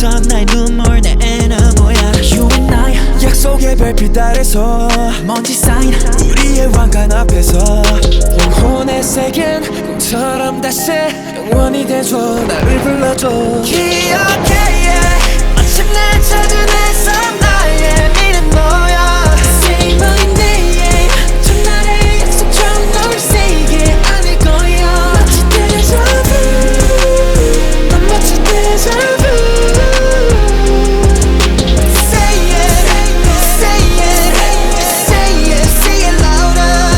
멈췄던 나의 눈물 내 애는 뭐야. You and I 약속의 별빛 아래서 먼지 쌓인 우리의 왕관 앞에서 영혼의 색은 꿈처럼 다시 영원히 돼줘. 나를 불러줘. 기억해 마침 날 찾은 애써 나의 미는 너야. Say my name 첫날의 약속처럼 널 세게 안을 거야. 마치 데자뷰 난 마치 데자뷰. Say it say it say it say it louder.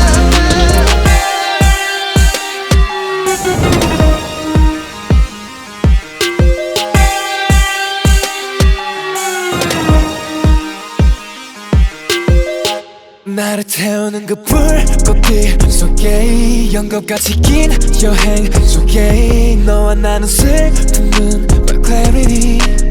나를 태우는 그 불꽃빛 속에 연극같이 긴 여행 속에 너와 나눈 슬픔은 my clarity.